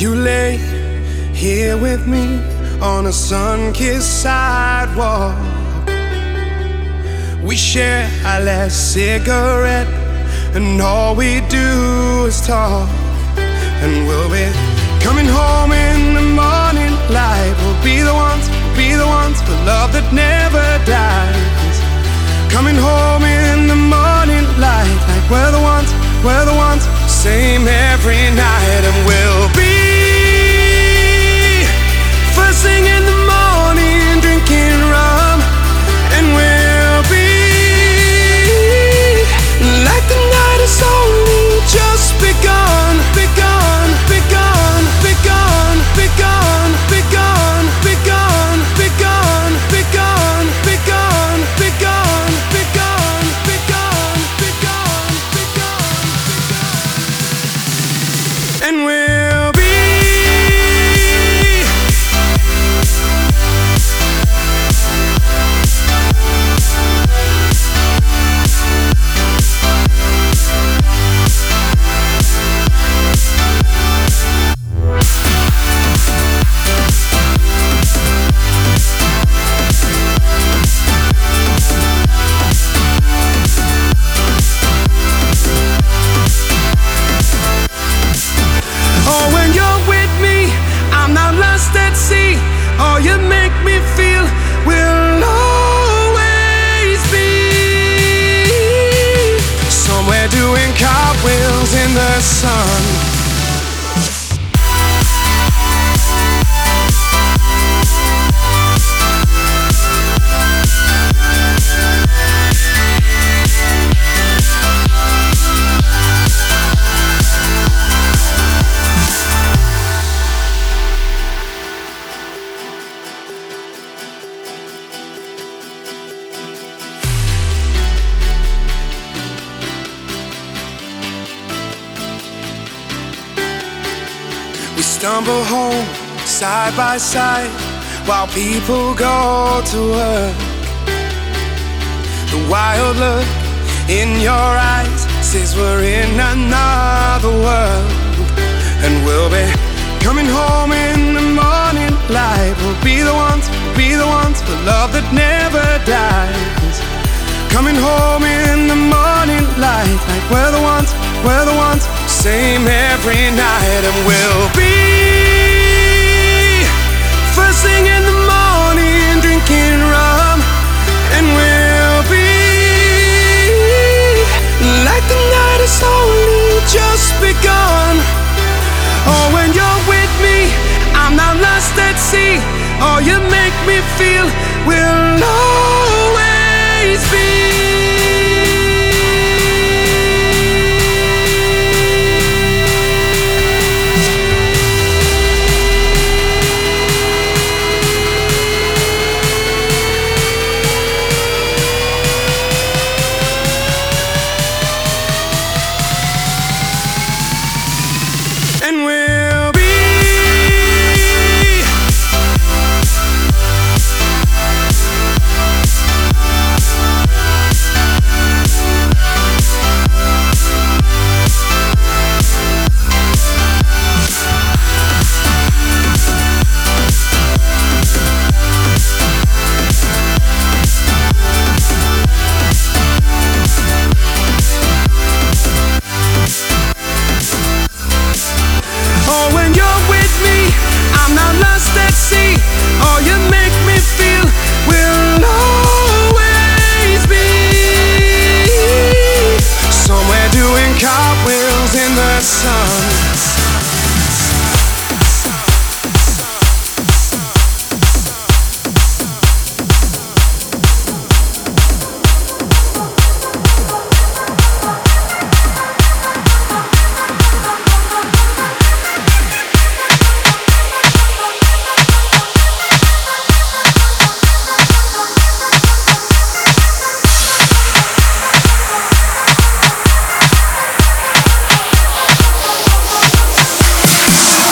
You lay here with me on a sun-kissed sidewalk. We share our last cigarette, and all we do is talk. And we'll be coming home in the morning light. We'll be the ones for love that never dies. Coming home in the morning light, like we're the ones, same every night. And we'll be first thing in the morning, drinking rum. And we'll be like the night has only just begun, begun, begun, begun, begun, begun, begun, begun, begun, begun, begun, begun, begun, begun, begun. And we'll be all you make me feel will always be somewhere doing cartwheels in the sun. We stumble home side by side while people go to work. The wild look in your eyes says we're in another world. And we'll be coming home in the morning light. We'll be the ones for love that never dies. Coming home in the morning light, like we're the ones, same every night. And we'll be first thing in the morning, drinking rum. And we'll be like the night has only just begun. Oh, when you're with me, I'm not lost at sea. Oh, you make me feel we're lost.